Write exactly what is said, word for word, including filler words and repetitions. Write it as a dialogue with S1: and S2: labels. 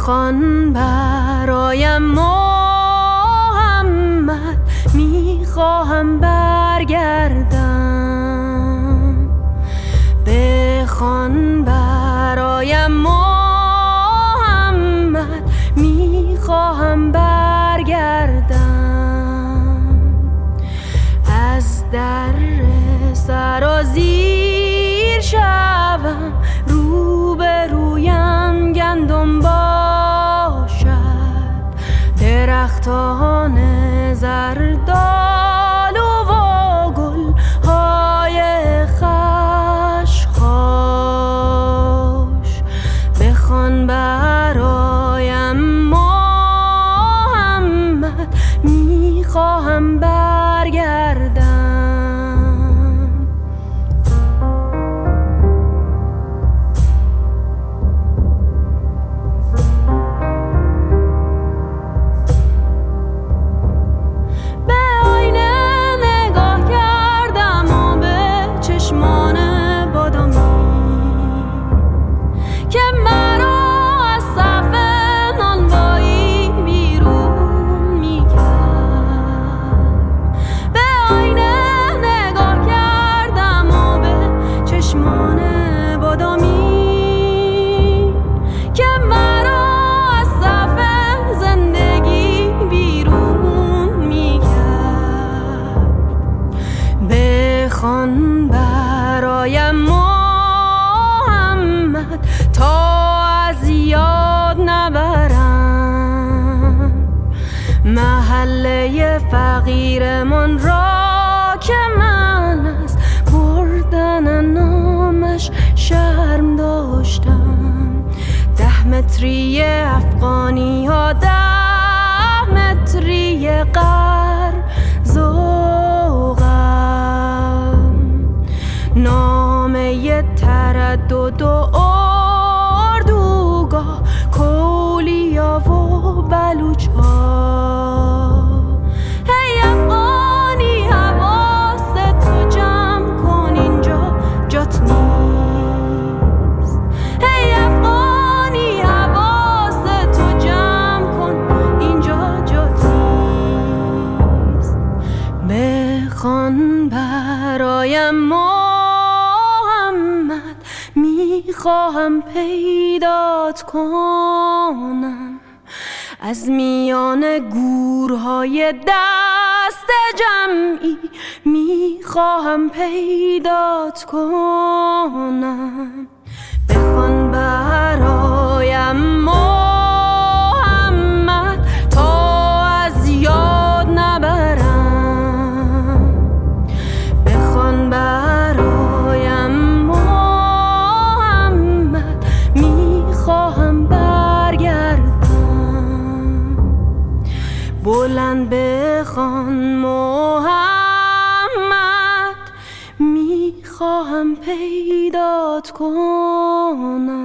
S1: بخوان برایم محمد، میخواهم برگردم. بخوان برایم محمد، میخواهم برگردم. از در سرازیر شوم، روبرویم گندم باشد، درختان زردالو و گل های خشخاش. بخوان برایم محمد، میخواهم برگردم. بخوان برایم محمد، تا از یاد نبرم محله فقیرمان را، که من از بردن نامش شرم داشتم. ده متری افغانی ها، ده متری قرض نامه تردد و اردوگاه، کولیا و بلوچ‌ها. هی افغانی حواست تو جمع کن، اینجا جات نیست. هی افغانی حواست تو جمع کن، اینجا جات نیست. بخوان برایم میخواهم پیدات کنم، از میان گورهای دست جمعی میخواهم پیدات کنم. بخوان برایم محمد، تا از یاد نبرم. بخوان برایم خواهم برگردم. بلند بخوان محمد، میخواهم پیدات کنم.